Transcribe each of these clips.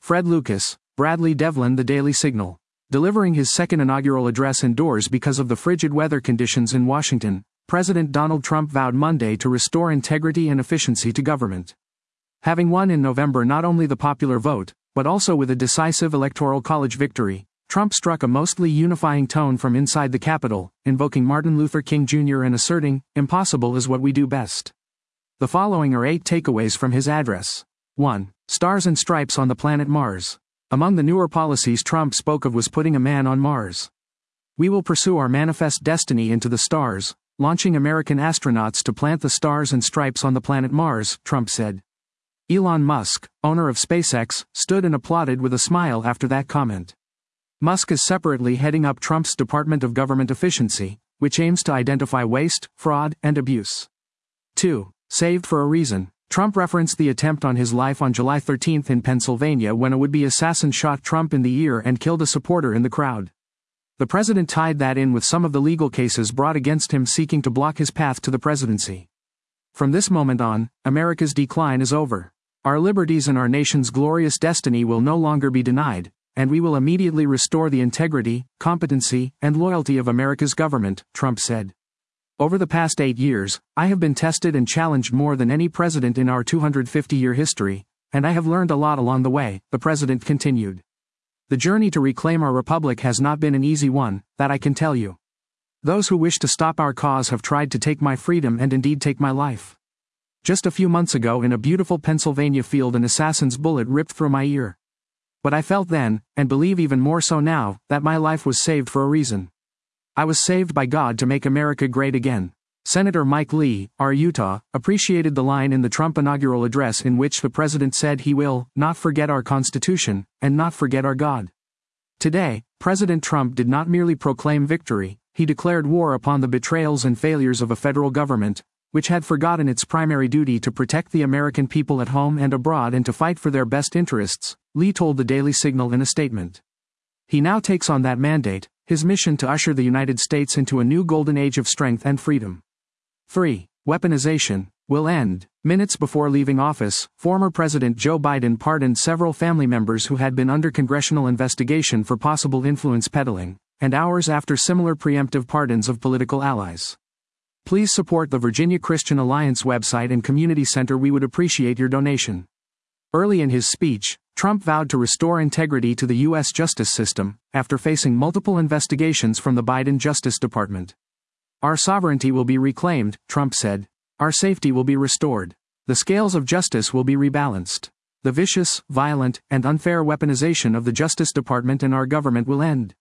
Fred Lucas, Bradley Devlin. The Daily Signal. Delivering his second inaugural address indoors because of the frigid weather conditions in Washington, President Donald Trump vowed Monday to restore integrity and efficiency to government. Having won in November not only the popular vote, but also with a decisive Electoral College victory, Trump struck a mostly unifying tone from inside the Capitol, invoking Martin Luther King Jr. and asserting, "Impossible is what we do best." The following are 8 takeaways from his address. 1. Stars and stripes on the planet Mars. Among the newer policies Trump spoke of was putting a man on Mars. "We will pursue our manifest destiny into the stars, launching American astronauts to plant the stars and stripes on the planet Mars," Trump said. Elon Musk, owner of SpaceX, stood and applauded with a smile after that comment. Musk is separately heading up Trump's Department of Government Efficiency, which aims to identify waste, fraud, and abuse. 2. Saved for a reason. Trump referenced the attempt on his life on July 13 in Pennsylvania when a would-be assassin shot Trump in the ear and killed a supporter in the crowd. The president tied that in with some of the legal cases brought against him seeking to block his path to the presidency. "From this moment on, America's decline is over. Our liberties and our nation's glorious destiny will no longer be denied, and we will immediately restore the integrity, competency, and loyalty of America's government," Trump said. "Over the past 8 years, I have been tested and challenged more than any president in our 250-year history, and I have learned a lot along the way," the president continued. "The journey to reclaim our republic has not been an easy one, that I can tell you. Those who wish to stop our cause have tried to take my freedom and indeed take my life. Just a few months ago in a beautiful Pennsylvania field an assassin's bullet ripped through my ear. But I felt then, and believe even more so now, that my life was saved for a reason. I was saved by God to make America great again." Senator Mike Lee, R. Utah, appreciated the line in the Trump inaugural address in which the president said he will not forget our Constitution, and not forget our God. Today, President Trump did not merely proclaim victory, he declared war upon the betrayals and failures of a federal government, which had forgotten its primary duty to protect the American people at home and abroad and to fight for their best interests, Lee told the Daily Signal in a statement. He now takes on that mandate, his mission to usher the United States into a new golden age of strength and freedom. 3. Weaponization will end. Minutes before leaving office, former President Joe Biden pardoned several family members who had been under congressional investigation for possible influence peddling, and hours after similar preemptive pardons of political allies. Please support the Virginia Christian Alliance website and community center. We would appreciate your donation. Early in his speech, Trump vowed to restore integrity to the U.S. justice system, after facing multiple investigations from the Biden Justice Department. "Our sovereignty will be reclaimed," Trump said. "Our safety will be restored. The scales of justice will be rebalanced. The vicious, violent, and unfair weaponization of the Justice Department and our government will end."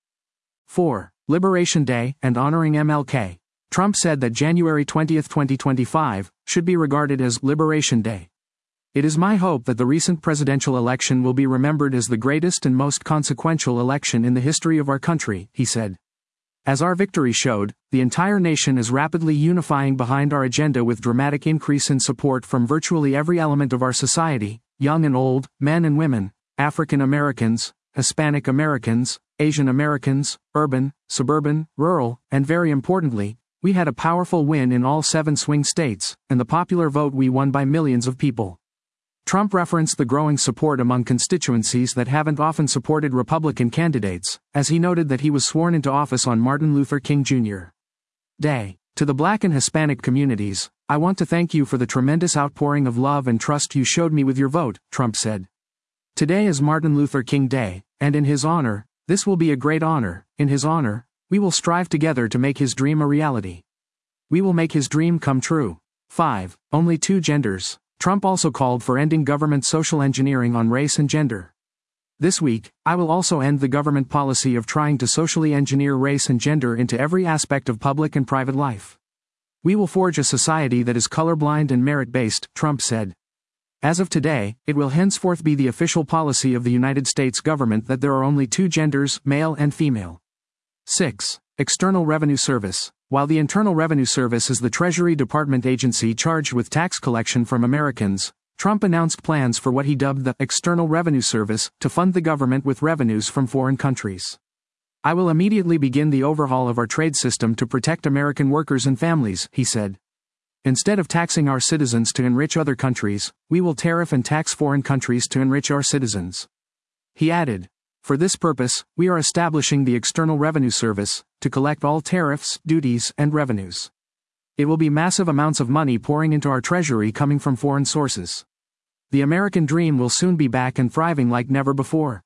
4. Liberation Day and honoring MLK. Trump said that January 20, 2025, should be regarded as Liberation Day. "It is my hope that the recent presidential election will be remembered as the greatest and most consequential election in the history of our country," he said. "As our victory showed, the entire nation is rapidly unifying behind our agenda with dramatic increase in support from virtually every element of our society, young and old, men and women, African Americans, Hispanic Americans, Asian Americans, urban, suburban, rural, and very importantly, we had a powerful win in all 7 swing states, and the popular vote we won by millions of people." Trump referenced the growing support among constituencies that haven't often supported Republican candidates, as he noted that he was sworn into office on Martin Luther King Jr. Day. "To the Black and Hispanic communities, I want to thank you for the tremendous outpouring of love and trust you showed me with your vote," Trump said. "Today is Martin Luther King Day, and in his honor, this will be a great honor. In his honor, we will strive together to make his dream a reality. We will make his dream come true." 5. Only 2 genders. Trump also called for ending government social engineering on race and gender. "This week, I will also end the government policy of trying to socially engineer race and gender into every aspect of public and private life. We will forge a society that is colorblind and merit-based," Trump said. "As of today, it will henceforth be the official policy of the United States government that there are only 2 genders, male and female." 6. External Revenue Service. While the Internal Revenue Service is the Treasury Department agency charged with tax collection from Americans, Trump announced plans for what he dubbed the External Revenue Service to fund the government with revenues from foreign countries. "I will immediately begin the overhaul of our trade system to protect American workers and families," he said. "Instead of taxing our citizens to enrich other countries, we will tariff and tax foreign countries to enrich our citizens. He added, "For this purpose, we are establishing the External Revenue Service, to collect all tariffs, duties, and revenues. It will be massive amounts of money pouring into our treasury coming from foreign sources. The American dream will soon be back and thriving like never before."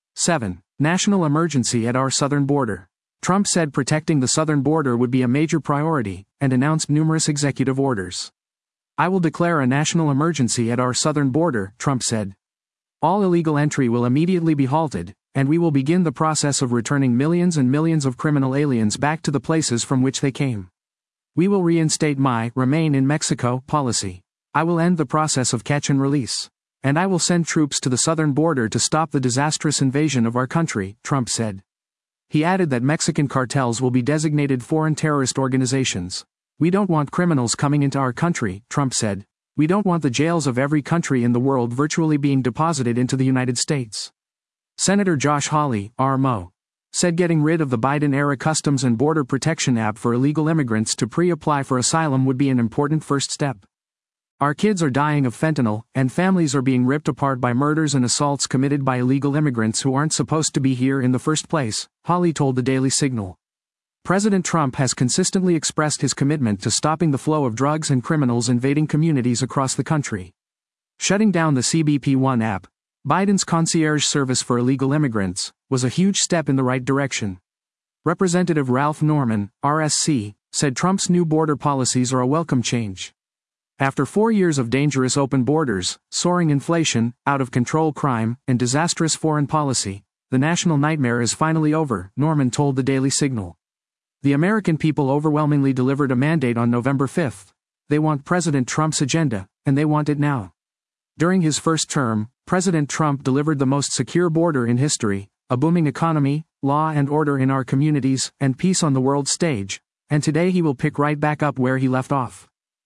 7. National emergency at our southern border. Trump said protecting the southern border would be a major priority, and announced numerous executive orders. "I will declare a national emergency at our southern border," Trump said. "All illegal entry will immediately be halted, and we will begin the process of returning millions and millions of criminal aliens back to the places from which they came. We will reinstate my Remain in Mexico policy. I will end the process of catch and release. And I will send troops to the southern border to stop the disastrous invasion of our country," Trump said. He added that Mexican cartels will be designated foreign terrorist organizations. "We don't want criminals coming into our country," Trump said. "We don't want the jails of every country in the world virtually being deposited into the United States." Senator Josh Hawley, RMO, said getting rid of the Biden-era Customs and Border Protection app for illegal immigrants to pre-apply for asylum would be an important first step. "Our kids are dying of fentanyl, and families are being ripped apart by murders and assaults committed by illegal immigrants who aren't supposed to be here in the first place," Hawley told the Daily Signal. President Trump has consistently expressed his commitment to stopping the flow of drugs and criminals invading communities across the country. Shutting down the CBP One app, Biden's concierge service for illegal immigrants, was a huge step in the right direction. Representative Ralph Norman, RSC, said Trump's new border policies are a welcome change. After 4 years of dangerous open borders, soaring inflation, out-of-control crime, and disastrous foreign policy, the national nightmare is finally over, Norman told the Daily Signal. The American people overwhelmingly delivered a mandate on November 5. They want President Trump's agenda, and they want it now. During his first term, President Trump delivered the most secure border in history, a booming economy, law and order in our communities, and peace on the world stage, and today he will pick right back up where he left off.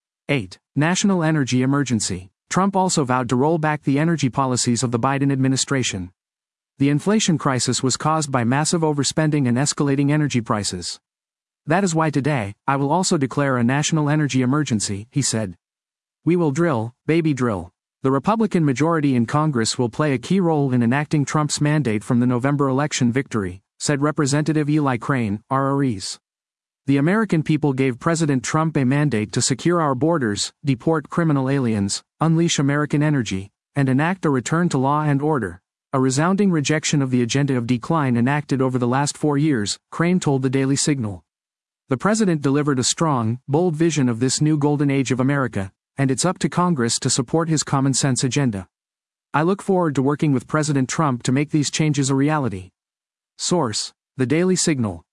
8. National energy emergency. Trump also vowed to roll back the energy policies of the Biden administration. The inflation crisis was caused by massive overspending and escalating energy prices. "That is why today, I will also declare a national energy emergency," he said. "We will drill, baby drill. The Republican majority in Congress will play a key role in enacting Trump's mandate from the November election victory," said Representative Eli Crane, RREs. "The American people gave President Trump a mandate to secure our borders, deport criminal aliens, unleash American energy, and enact a return to law and order, a resounding rejection of the agenda of decline enacted over the last 4 years," Crane told the Daily Signal. The president delivered a strong, bold vision of this new golden age of America, and it's up to Congress to support his common-sense agenda. "I look forward to working with President Trump to make these changes a reality." Source: The Daily Signal.